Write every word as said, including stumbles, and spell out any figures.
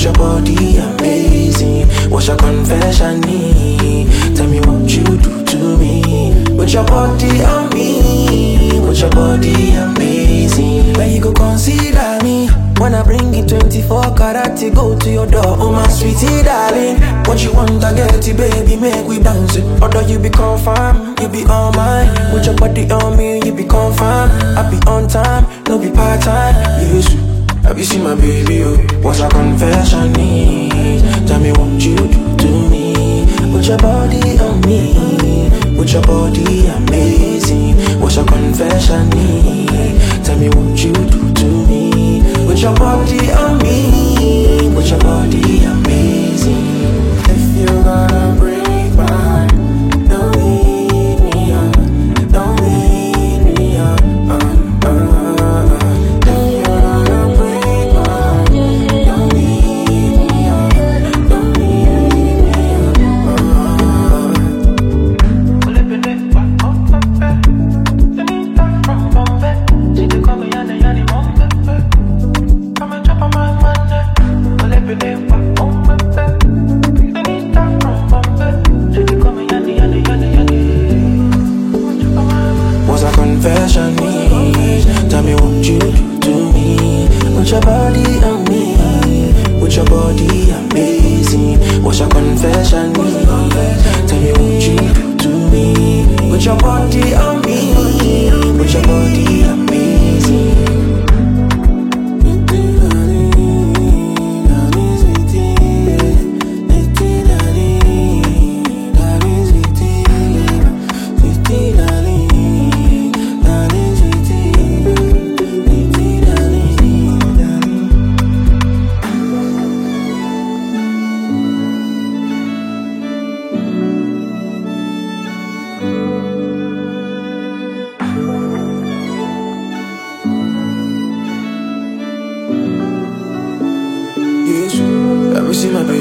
your body amazing. What's your confession? Tell me what you do to me. With your body on me, with your body amazing. Where you go consider me when I bring it twenty-four karat to go to your door, oh my sweetie darling. What you want, I get it, baby, make we bounce it. Although you be confirm, you be all mine. With your body on me, you be confirm. I be on time, no be part time. Yes, have you seen my baby? Oh, what's a confession? Tell me what you do to me. With your body on me, with your body amazing. What's your confession? Tell me what you do to me. With your body on me, with your body amazing. If you gotta break my heart, don't leave me on, don't leave me on. Uh, uh, uh. If you gotta break my heart, don't leave me on, don't leave me What's a confession? Tell me what you do to me. With your body on me, with your body amazing. What's your confession? Tell me what you do to me. With your body on me, with your body amazing. Have you seen my baby?